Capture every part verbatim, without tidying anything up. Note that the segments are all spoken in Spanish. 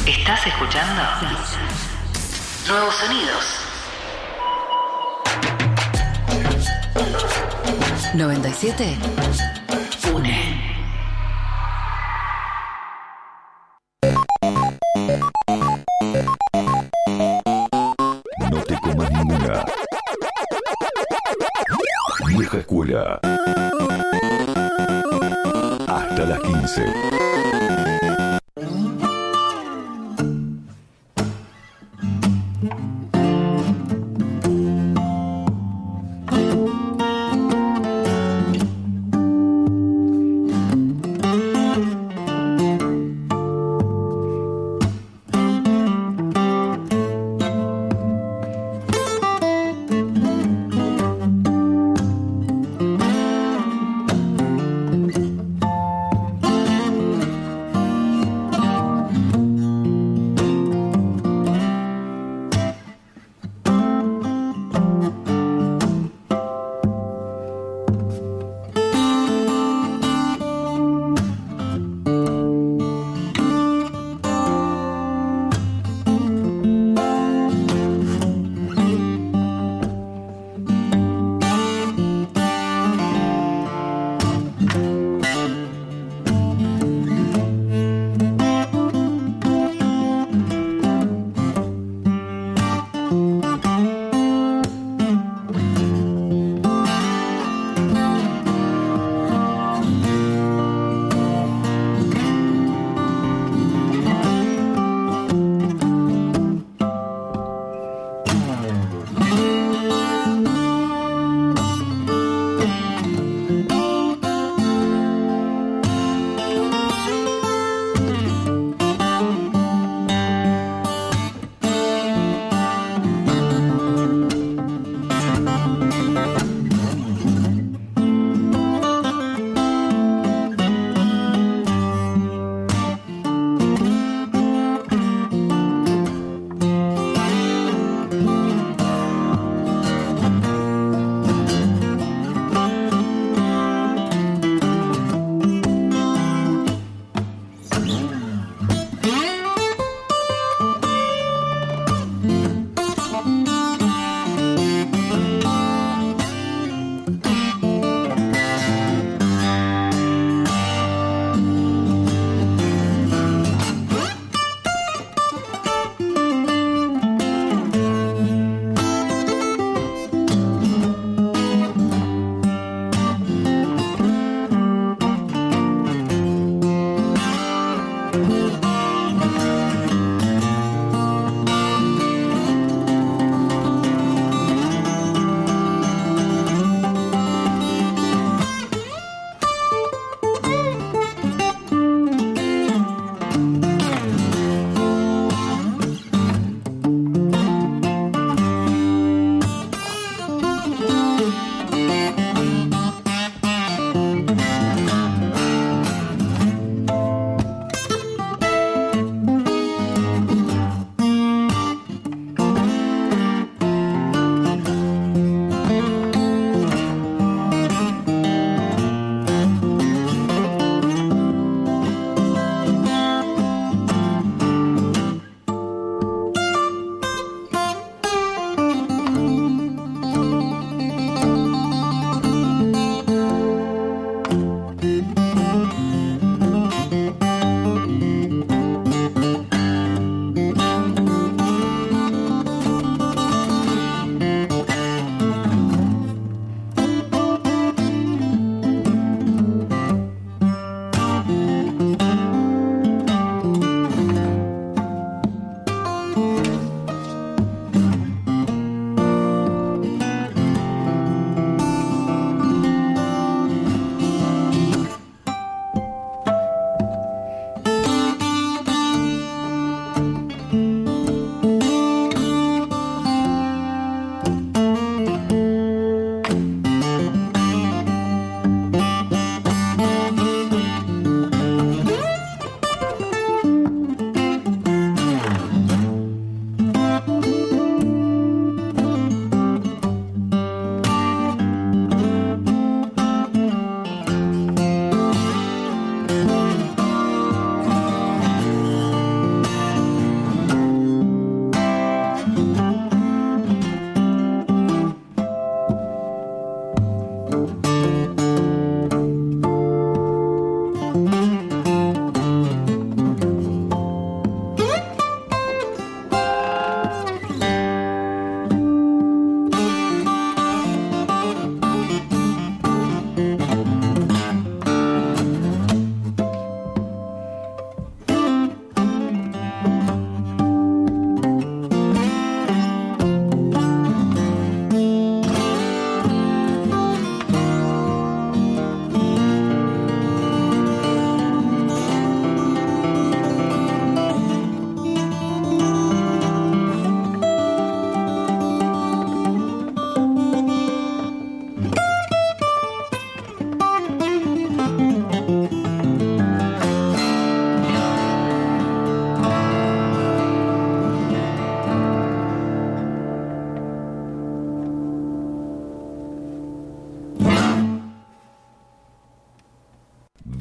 ¿Estás escuchando? Nuevos sonidos. noventa y siete. Une. No te comas ninguna. Vieja escuela. Hasta las quince.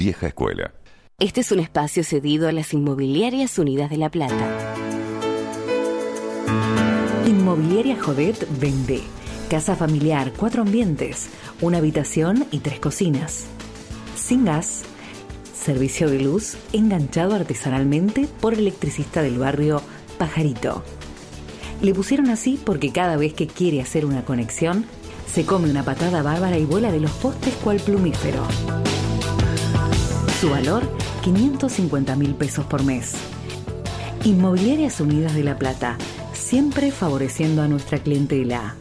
Vieja Escuela. Este es un espacio cedido a las Inmobiliarias Unidas de La Plata. Inmobiliaria Jodet vende casa familiar, cuatro ambientes, una habitación y tres cocinas. Sin gas, servicio de luz enganchado artesanalmente por electricista del barrio Pajarito. Le pusieron así porque cada vez que quiere hacer una conexión, se come una patada bárbara y vuela de los postes cual plumífero. Su valor, quinientos cincuenta mil pesos por mes. Inmobiliarias Unidas de La Plata, siempre favoreciendo a nuestra clientela.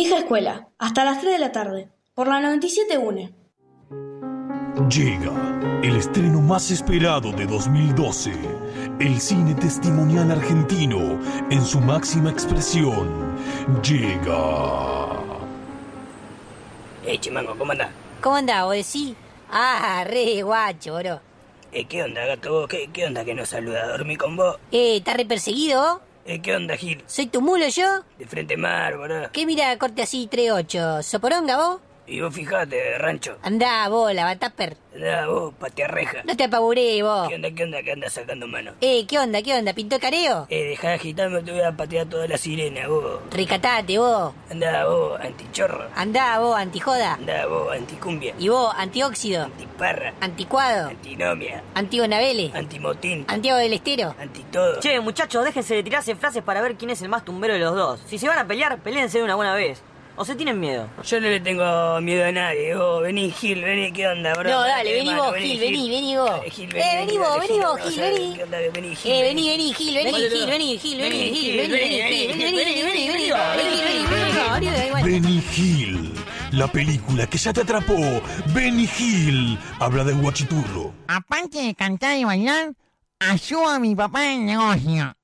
Vieja escuela, hasta las tres de la tarde, por la noventa y siete U N E. Llega el estreno más esperado de dos mil doce, el cine testimonial argentino en su máxima expresión. Llega... Eh, Chimango, ¿cómo andás? ¿Cómo andás, vos decís? Ah, re guacho, bro. Eh, ¿qué onda, gato, vos? ¿Qué, qué onda que no saluda? ¿Dormí con vos? Eh, ¿estás re perseguido vos? Eh, ¿qué onda, Gil? ¿Soy tu mulo yo? De frente mar, boludo. ¿Qué mira corte así tres ocho? ¿Soporonga vos? Y vos fijate, rancho. Andá vos, lavatapper. Andá vos, patearreja. No te apaburé vos. ¿Qué onda, qué onda que andas sacando mano? Eh, ¿qué onda, qué onda? ¿Pintó careo? Eh, dejá de agitarme, te voy a patear toda la sirena, vos. Recatate vos. Andá vos, antichorro. Andá vos, antijoda. Andá vos, anticumbia. Y vos, antióxido. Antiparra. Anticuado. Antinomia. Antigonabele. Antimotín. Antiago del Estero. Antitodo. Che, muchachos, déjense de tirarse frases para ver quién es el más tumbero de los dos. Si se van a pelear, peléense de una buena vez. ¿O se tienen miedo? Yo no le tengo miedo a nadie. Vos, vení, Gil, vení, ¿qué onda, bro? No, dale, Eh, vení mano, vos, Gil, vení, vení vos. Dale, Gil, Eh, vení vos, dale, vení vos, vamos Gil, a ver vení. ¿Qué onda? Vení, Gil. Eh, vení, vení, Gil, vení, Gil, vení, Gil, vení, Vení, Gil, Gil, vení, vení, vení, Gil, vení, vení, vení, vení, vení, vení, vení, Benny Hill, la película que ya te atrapó. Benny Hill habla de guachiturro. Aparte de cantar y bailar, ayudo a mi papá en el negocio.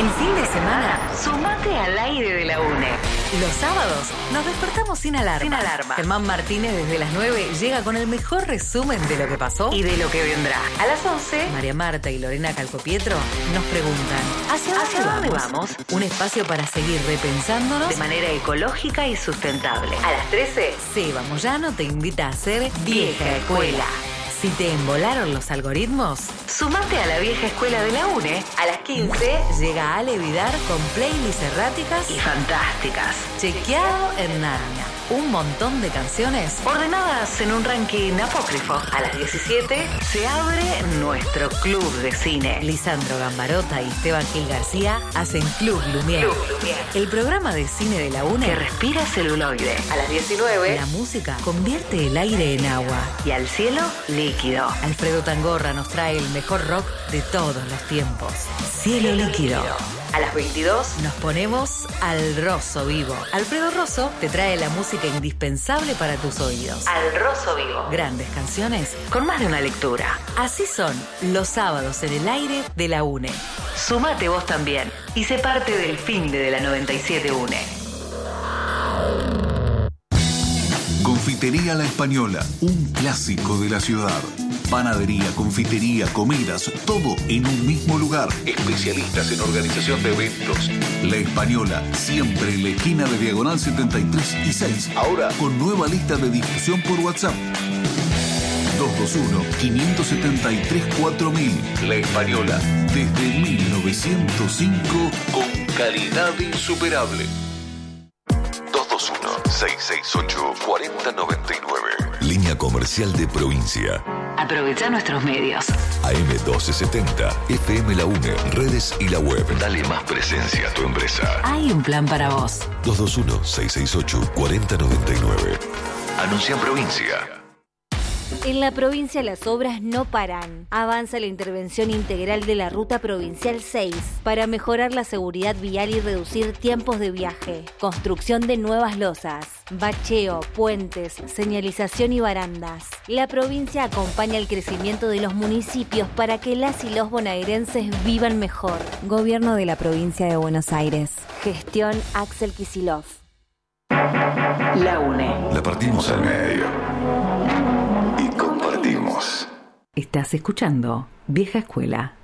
El fin de semana, sumate al aire de la UNE. Los sábados nos despertamos sin alarma. Sin alarma. Germán Martínez desde las nueve llega con el mejor resumen de lo que pasó y de lo que vendrá. A las once, María Marta y Lorena Calcopietro nos preguntan ¿Hacia, ¿Hacia dónde, dónde vamos? vamos? Un espacio para seguir repensándonos de manera ecológica y sustentable. A las trece, Seba Moyano te invita a ser Vieja Escuela. Si te embolaron los algoritmos, sumate a la Vieja Escuela de la UNE. A las quince llega Ale Vidar con playlists erráticas y fantásticas. Chequeado en Narnia. Un montón de canciones ordenadas en un ranking apócrifo. A las diecisiete se abre nuestro club de cine. Lisandro Gambarota y Esteban Gil García hacen Club Lumière. Club Lumière. El programa de cine de la UNE que respira celuloide. A las diecinueve la música convierte el aire en agua y al cielo líquido. Alfredo Tangorra nos trae el mejor rock de todos los tiempos. Cielo, cielo líquido. líquido. A las veintidós nos ponemos al Rosso Vivo. Alfredo Rosso te trae la música indispensable para tus oídos. Al Rosso Vivo. Grandes canciones con más de una lectura. Así son los sábados en el aire de la UNE. Sumate vos también y sé parte del finde de la noventa y siete UNE. Confitería La Española, un clásico de la ciudad. Panadería, confitería, comidas, todo en un mismo lugar. Especialistas en organización de eventos. La Española, siempre en la esquina de Diagonal setenta y tres y seis. Ahora con nueva lista de difusión por WhatsApp. dos dos uno, cinco siete tres, cuatro mil. La Española, desde mil novecientos cinco, con calidad insuperable. dos dos uno, seis seis ocho, cuatro cero nueve nueve. Línea comercial de provincia. Aprovecha nuestros medios. A M doce setenta, F M La UNE, redes y la web. Dale más presencia a tu empresa. Hay un plan para vos. dos dos uno, seis seis ocho, cuatro cero nueve nueve. Anuncia en provincia. En la provincia las obras no paran. Avanza la intervención integral de la Ruta Provincial seis para mejorar la seguridad vial y reducir tiempos de viaje. Construcción de nuevas losas, bacheo, puentes, señalización y barandas. La provincia acompaña el crecimiento de los municipios para que las y los bonaerenses vivan mejor. Gobierno de la provincia de Buenos Aires. Gestión Axel Kicillof. La UNE. La partimos al medio. Compartimos. Estás escuchando Vieja Escuela.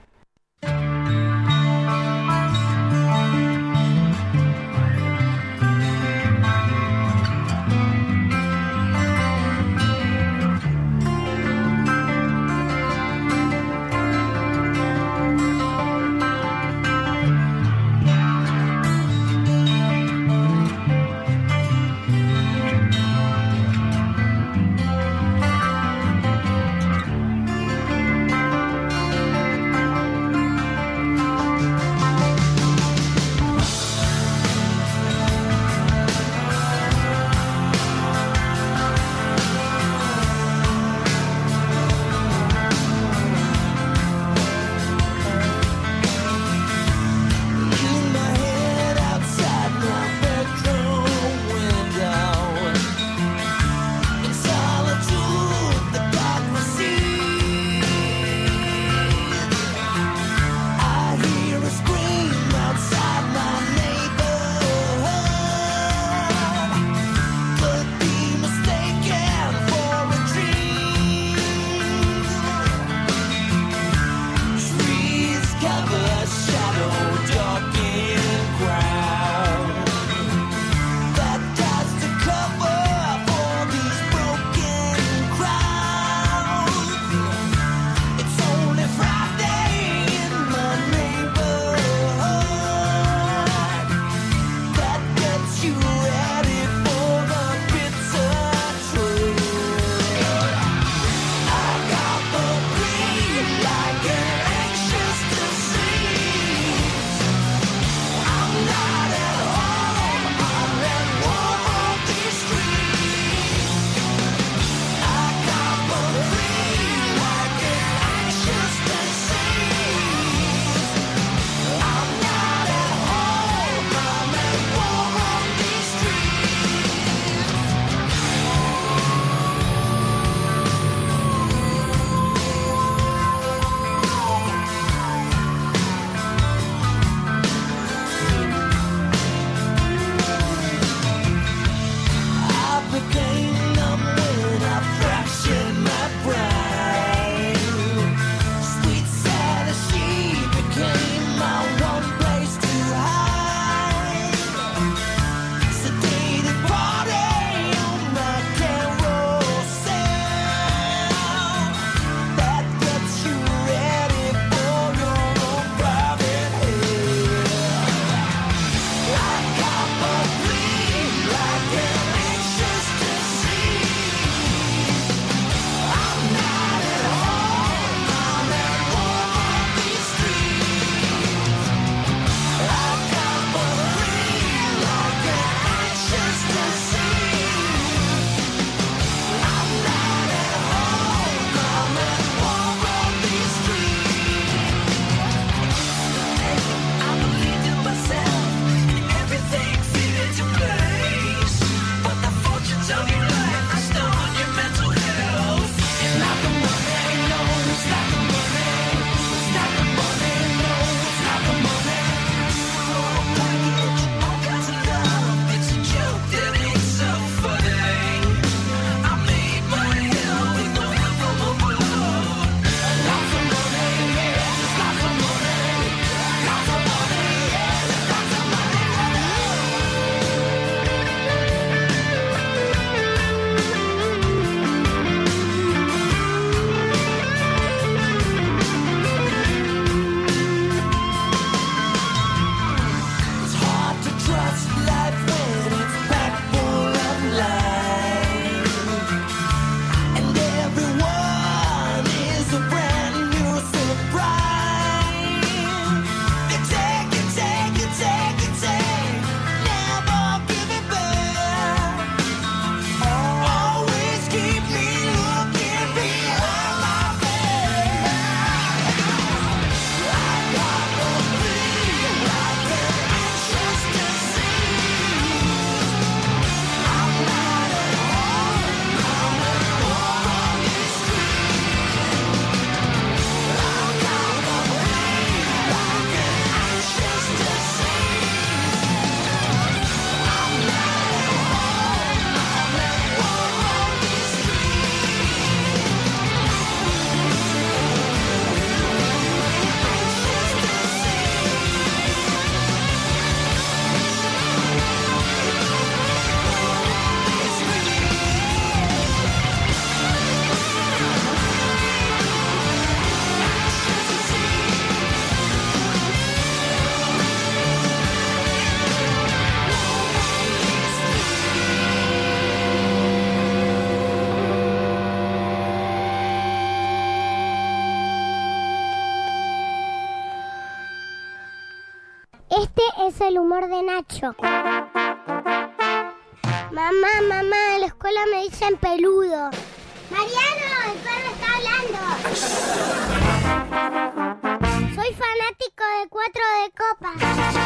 Este es el humor de Nacho. Mamá, mamá, en la escuela me dicen peludo. Mariano, el perro está hablando. Soy fanático de Cuatro de Copas.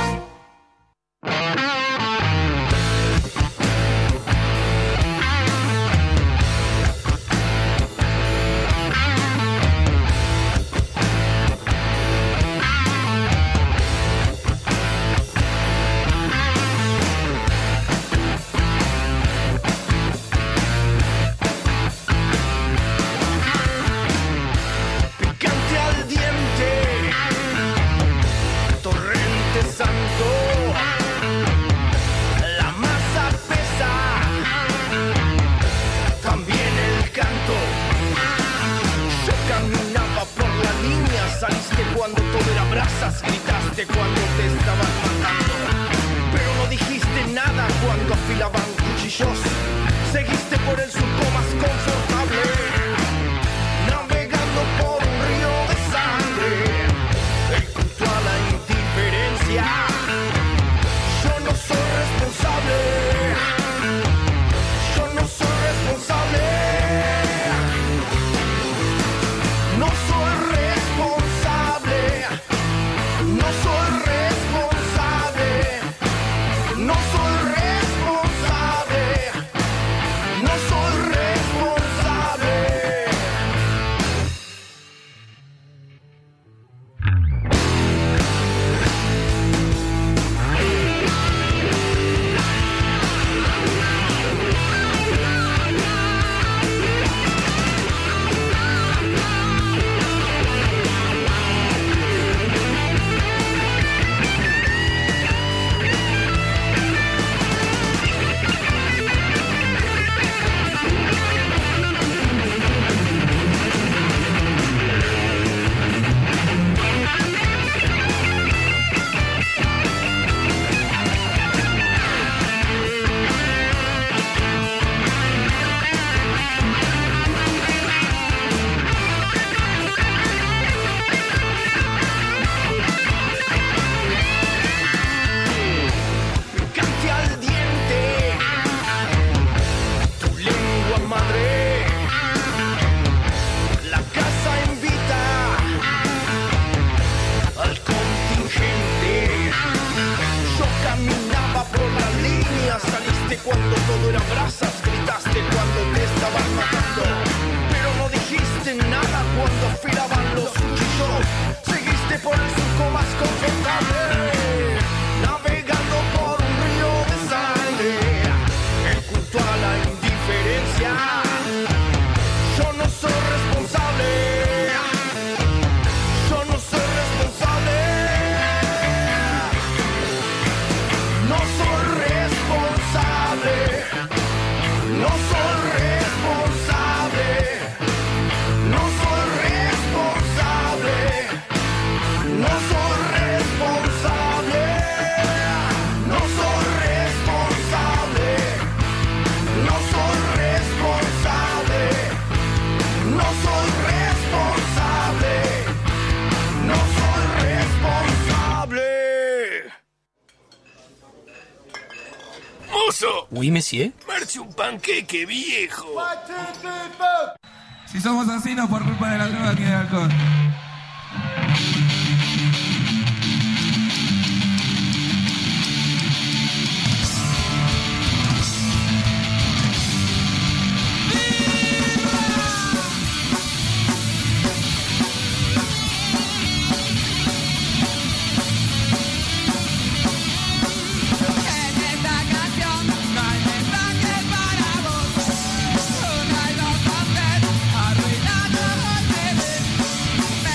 Saliste cuando todo era brasas, gritaste cuando te estaban matando, pero no dijiste nada cuando afilaban cuchillos. Seguiste por el surco más confortable, navegando por un río de sangre, el culto a la indiferencia. Yo no soy responsable, yo no soy responsable. No soy responsable. No soy responsable, no soy responsable, no soy responsable. Cuando todo era brasas, gritaste cuando te estaban matando, pero no dijiste nada cuando afilaban los cuchillos. Seguiste por el surco más confortable, navegando por un río de sangre, el culto a la indiferencia. Yo no soy responsable, yo no soy responsable. No soy responsable. No soy responsable, no soy responsable, no soy responsable, no soy responsable, no soy responsable, no soy responsable, no soy responsable. ¡Mozo! Oui, monsieur. Marche un panqueque, viejo. Si somos así, no por culpa de la droga ni del alcohol. Arruinado otra vez.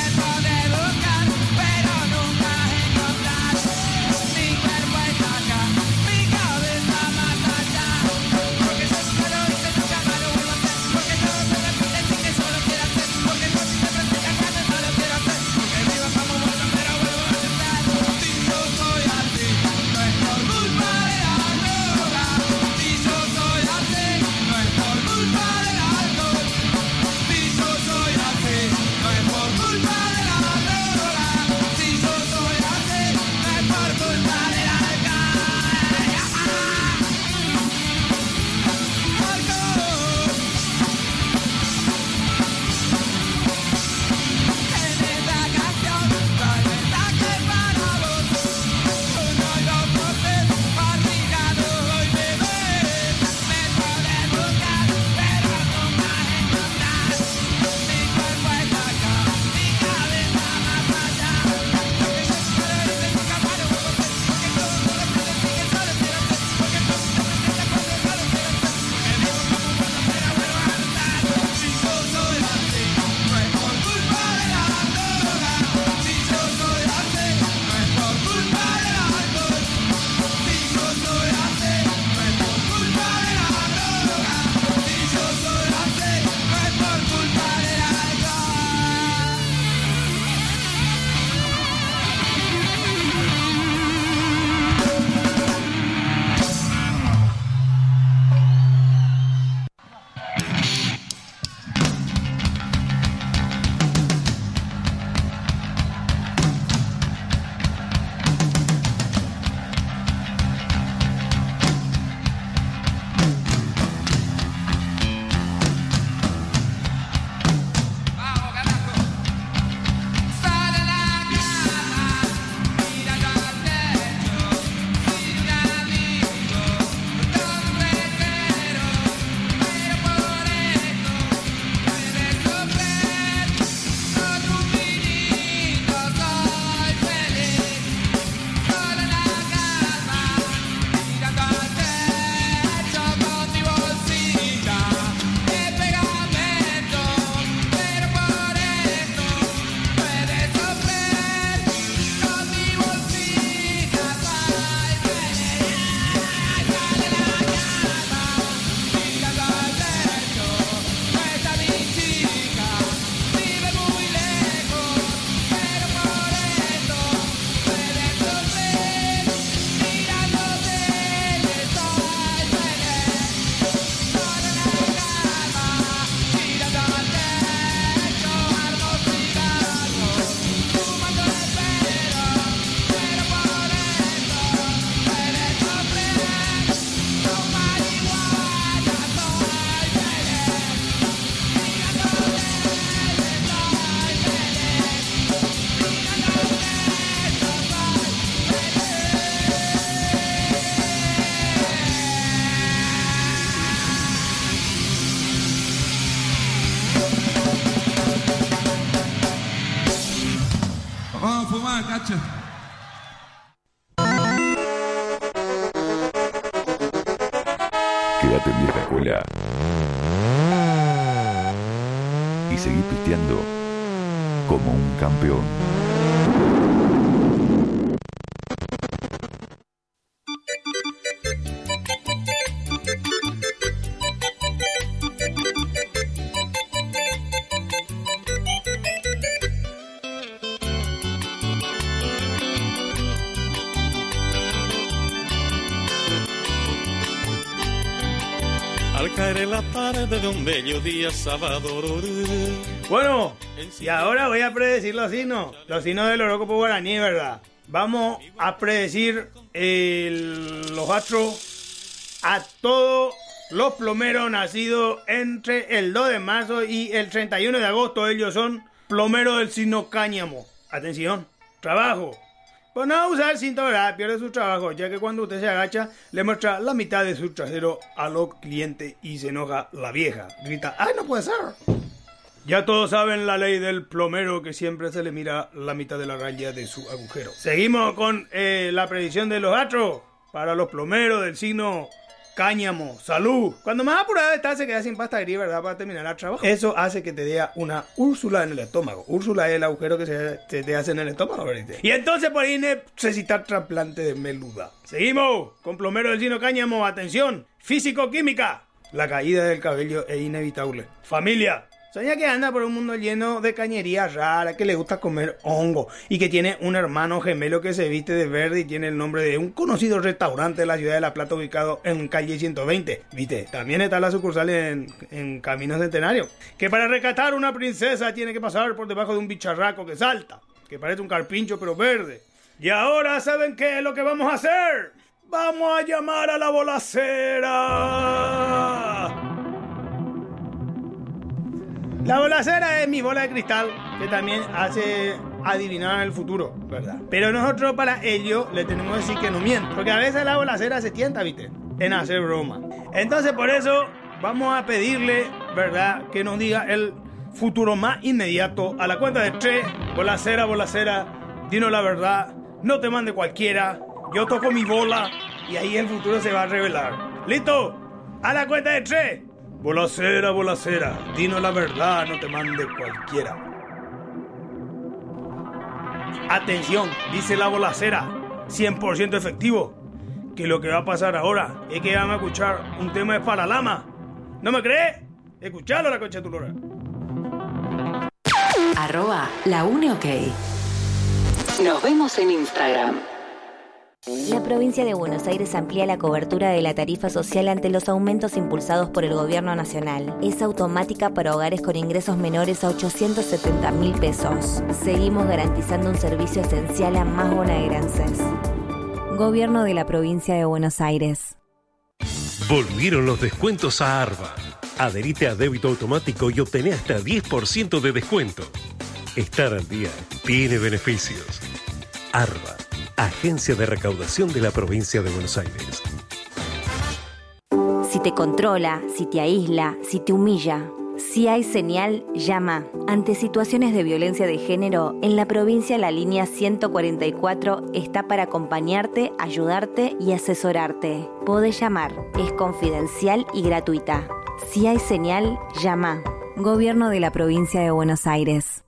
vamos a fumar, cacho. Quédate en vieja escuela y seguí pisteando como un campeón. Al caer en la tarde de un bello día sábado. Bueno, y ahora voy a predecir los signos. Los signos del horóscopo guaraní, ¿verdad? Vamos a predecir el, los astros a todos los plomeros nacidos entre el dos de marzo y el treinta y uno de agosto. Ellos son plomeros del signo cáñamo. Atención, trabajo. Pues no usar el cinto, ¿verdad? Pierde su trabajo, ya que cuando usted se agacha, le muestra la mitad de su trasero a los clientes y se enoja la vieja. Grita, ¡ay, no puede ser! Ya todos saben la ley del plomero, que siempre se le mira la mitad de la raya de su agujero. Seguimos con eh, la predicción de los astros para los plomeros del signo cáñamo. ¡Salud! Cuando más apurado está, se queda sin pasta gris, ¿verdad? Para terminar el trabajo. Eso hace que te dé una úrsula en el estómago. Úrsula es el agujero que se, se te hace en el estómago, ¿verdad? Y entonces por ahí necesitar trasplante de meluda. Seguimos con plomero del signo cáñamo. Atención, físico-química. La caída del cabello es inevitable. Familia. Soña que anda por un mundo lleno de cañerías raras, que le gusta comer hongo y que tiene un hermano gemelo que se viste de verde y tiene el nombre de un conocido restaurante de la ciudad de La Plata ubicado en calle ciento veinte. ¿Viste? También está la sucursal en, en Camino Centenario. Que para rescatar una princesa tiene que pasar por debajo de un bicharraco que salta, que parece un carpincho pero verde. Y ahora, ¿saben qué es lo que vamos a hacer? ¡Vamos a llamar a la bolacera! La bolacera es mi bola de cristal, que también hace adivinar el futuro, ¿verdad? Pero nosotros para ello le tenemos que decir que no miente, porque a veces la bolacera se tienta, ¿viste? En hacer broma. Entonces por eso vamos a pedirle, ¿verdad?, que nos diga el futuro más inmediato. A la cuenta de tres, bolacera, bolacera, dinos la verdad, no te mande cualquiera, yo toco mi bola y ahí el futuro se va a revelar. ¿Listo? A la cuenta de tres. Bolacera, bolacera, dinos la verdad, no te mande cualquiera. Atención, dice la bolacera, cien por ciento efectivo, que lo que va a pasar ahora es que van a escuchar un tema de Paralama. ¿No me crees? Escuchalo, la concha de tu lora. Arroba la une ok. Nos vemos en Instagram. La provincia de Buenos Aires amplía la cobertura de la tarifa social ante los aumentos impulsados por el gobierno nacional. Es automática para hogares con ingresos menores a ochocientos setenta mil pesos. Seguimos garantizando un servicio esencial a más bonaerenses. Gobierno de la provincia de Buenos Aires. Volvieron los descuentos a Arba. Adherite a débito automático y obtené hasta diez por ciento de descuento. Estar al día tiene beneficios. Arba. Agencia de Recaudación de la Provincia de Buenos Aires. Si te controla, si te aísla, si te humilla, si hay señal, llama. Ante situaciones de violencia de género, en la provincia la línea ciento cuarenta y cuatro está para acompañarte, ayudarte y asesorarte. Podés llamar, es confidencial y gratuita. Si hay señal, llama. Gobierno de la Provincia de Buenos Aires.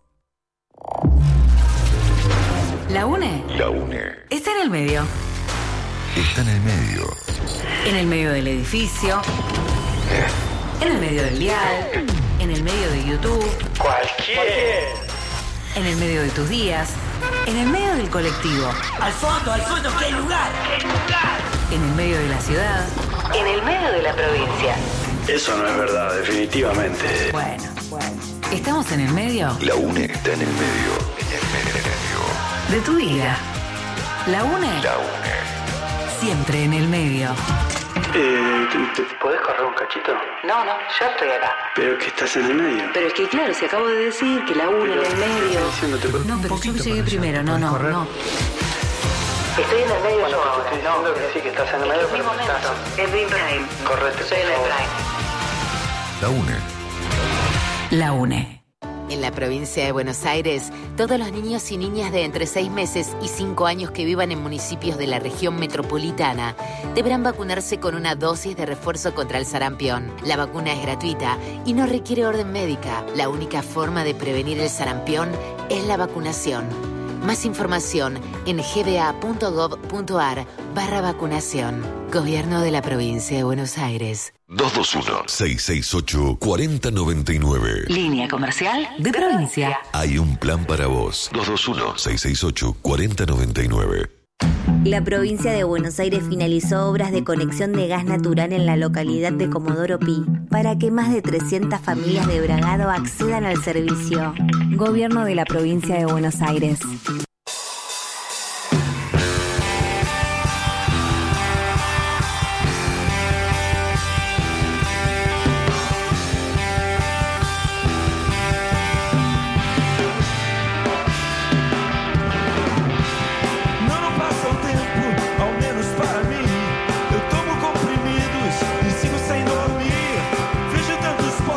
La UNE. La UNE. Está en el medio. Está en el medio. En el medio del edificio. En el medio del dial. En el medio de YouTube. Cualquier. En el medio de tus días. En el medio del colectivo. Al fondo, al fondo, ¿qué lugar? ¿Qué lugar? En el medio de la ciudad. En el medio de la provincia. Eso no es verdad, definitivamente. Bueno, bueno. ¿Estamos en el medio? La UNE está en el medio. En el medio. De tu vida. La UNE. La UNE. Siempre en el medio. Eh, ¿te, te ¿Podés correr un cachito? No, no, yo estoy acá. Pero que estás en el medio. Pero es que claro, si acabo de decir que la UNE en el medio. No, pero yo llegué primero, no, no, no. Estoy en el medio bueno, yo ahora. Estoy diciendo que sí, que estás en el medio, pero no estás. Es mi prime. Correte, soy en el prime. La UNE. La UNE. En la provincia de Buenos Aires, todos los niños y niñas de entre seis meses y cinco años que vivan en municipios de la región metropolitana deberán vacunarse con una dosis de refuerzo contra el sarampión. La vacuna es gratuita y no requiere orden médica. La única forma de prevenir el sarampión es la vacunación. Más información en gba.gov.ar barra vacunación. Gobierno de la provincia de Buenos Aires. dos dos uno, seis seis ocho, cuatro cero nueve nueve. Línea comercial de provincia. Hay un plan para vos. dos dos uno, seis seis ocho, cuatro cero nueve nueve. La provincia de Buenos Aires finalizó obras de conexión de gas natural en la localidad de Comodoro Pi para que más de trescientas familias de Bragado accedan al servicio. Gobierno de la provincia de Buenos Aires.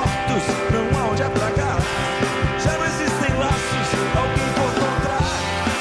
Não há onde apagar. Já não existem laços, alguém voltou atrás.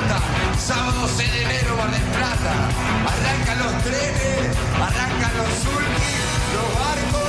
Plata, sábado seis de enero, Mar del Plata. Arrancan los trenes, arrancan los sulkis, los barcos.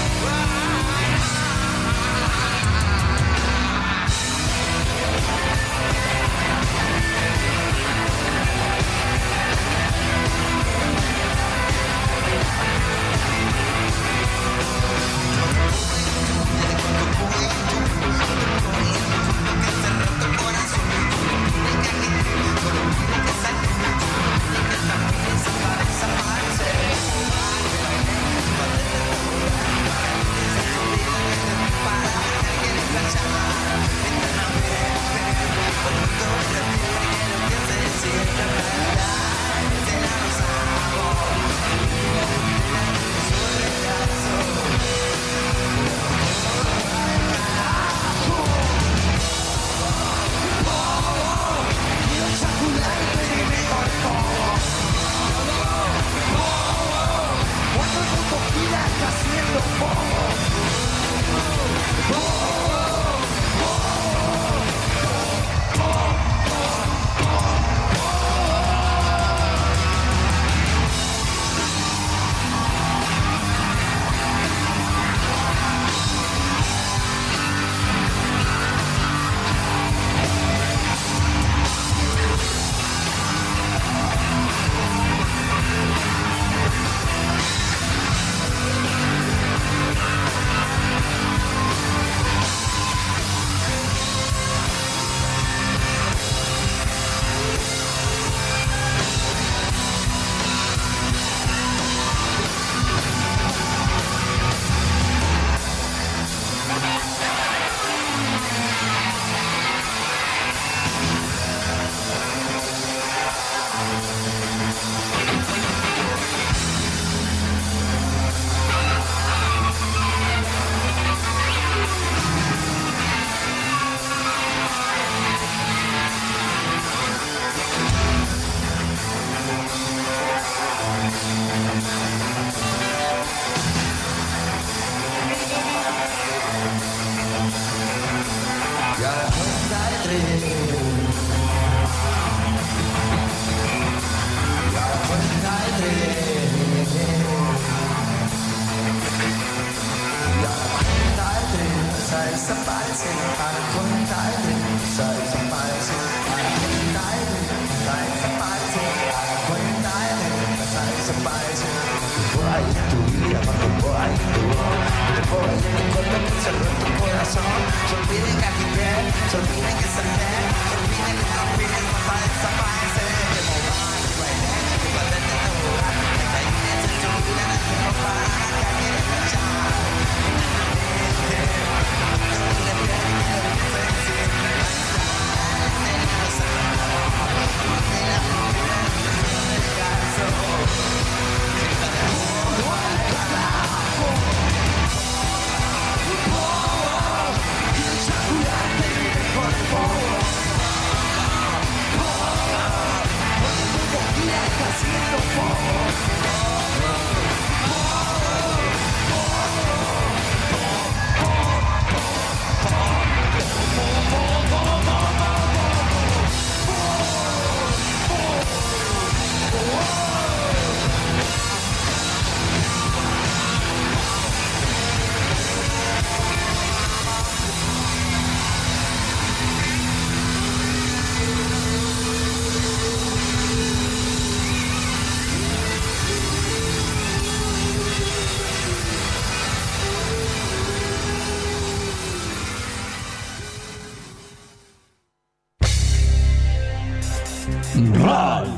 Ralph.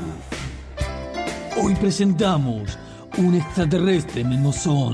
Hoy presentamos un extraterrestre mimosón.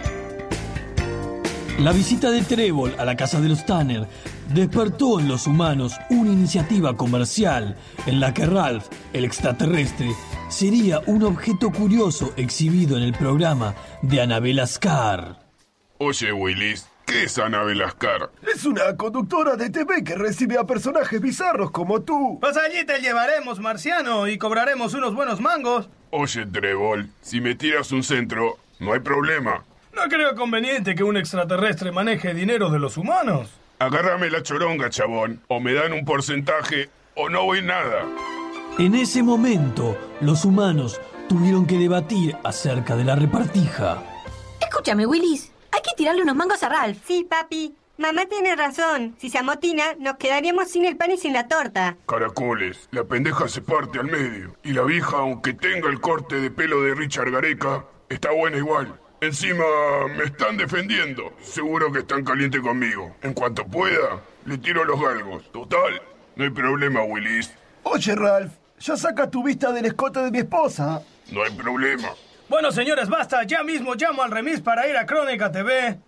La visita de Trébol a la casa de los Tanner despertó en los humanos una iniciativa comercial en la que Ralph, el extraterrestre, sería un objeto curioso exhibido en el programa de Annabel Ascar. Oye, Willis, ¿qué es Annabel Ascar? Es una conductora de T V que recibe a personajes bizarros como tú. Pues allí te llevaremos, marciano, y cobraremos unos buenos mangos. Oye, Trébol, si me tiras un centro, no hay problema. No creo conveniente que un extraterrestre maneje dinero de los humanos. Agárrame la choronga, chabón, o me dan un porcentaje o no voy nada. En ese momento, los humanos tuvieron que debatir acerca de la repartija. Escúchame, Willis. Hay que tirarle unos mangos a Ralph. Sí, papi. Mamá tiene razón. Si se amotina, nos quedaríamos sin el pan y sin la torta. Caracoles, la pendeja se parte al medio. Y la vieja, aunque tenga el corte de pelo de Richard Gareca, está buena igual. Encima, me están defendiendo. Seguro que están calientes conmigo. En cuanto pueda, le tiro los galgos. Total, no hay problema, Willis. Oye, Ralph, ya saca tu vista del escote de mi esposa. No hay problema. Bueno, señores, basta. Ya mismo llamo al remis para ir a Crónica T V.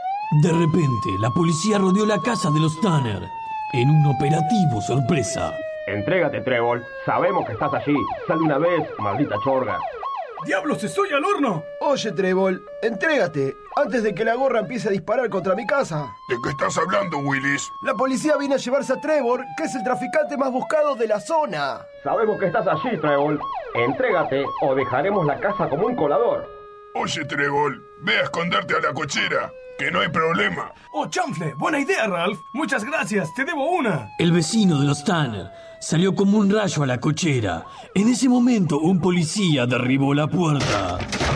De repente, la policía rodeó la casa de los Tanner en un operativo sorpresa. Entrégate, Trébol. Sabemos que estás allí. Sal de una vez, maldita chorga. ¡Diablos, estoy al horno! Oye, Trébol, entrégate antes de que la gorra empiece a disparar contra mi casa. ¿De qué estás hablando, Willis? La policía viene a llevarse a Trevor, que es el traficante más buscado de la zona. Sabemos que estás allí, Trébol. Entrégate o dejaremos la casa como un colador. Oye, Trébol, ve a esconderte a la cochera, que no hay problema. ¡Oh, chanfle! ¡Buena idea, Ralph! Muchas gracias, te debo una. El vecino de los Tanner salió como un rayo a la cochera. En ese momento, un policía derribó la puerta.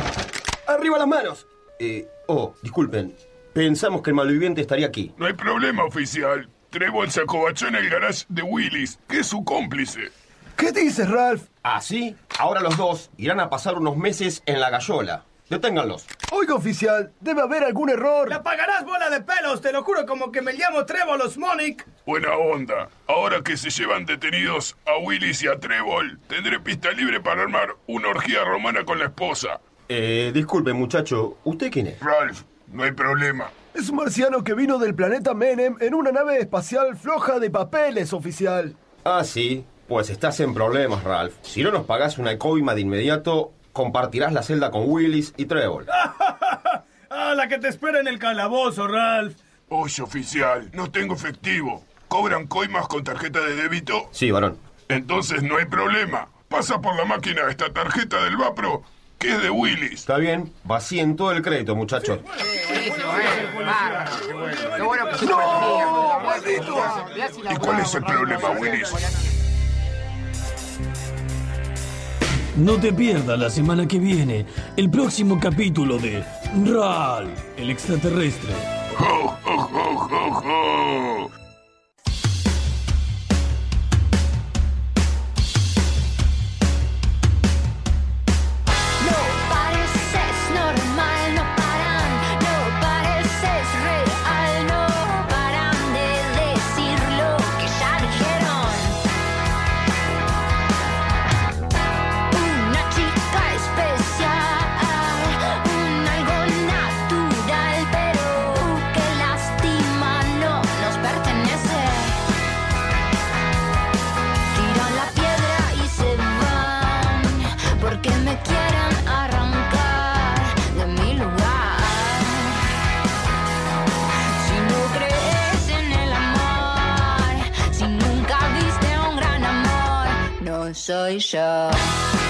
¡Arriba las manos! Eh, oh, disculpen. Pensamos que el malviviente estaría aquí. No hay problema, oficial. Trébol se acobachó en el garage de Willis, que es su cómplice. ¿Qué dices, Ralph? ¿Ah, sí? Ahora los dos irán a pasar unos meses en la gallola. Deténganlos. Oiga, oficial, debe haber algún error. ¡La pagarás, bola de pelos! Te lo juro como que me llamo Trébol Osmonic. Buena onda. Ahora que se llevan detenidos a Willis y a Trébol, tendré pista libre para armar una orgía romana con la esposa. Eh, disculpe, muchacho. ¿Usted quién es? Ralph, no hay problema. Es un marciano que vino del planeta Menem en una nave espacial floja de papeles, oficial. Ah, sí. Pues estás en problemas, Ralph. Si no nos pagás una coima de inmediato, compartirás la celda con Willis y Trébol. ¡Ah, la que te espera en el calabozo, Ralph! Oye, oficial, no tengo efectivo. ¿Cobran coimas con tarjeta de débito? Sí, varón. Entonces no hay problema. Pasa por la máquina esta tarjeta del Vapro, que es de Willis. Está bien, vacíen todo el crédito, muchachos. ¡No, maldito! ¿Y cuál es el problema, Willis? No te pierdas la semana que viene el próximo capítulo de Ralph, el extraterrestre. ¡Ho, ho, ho, ho, ho! Soy yo.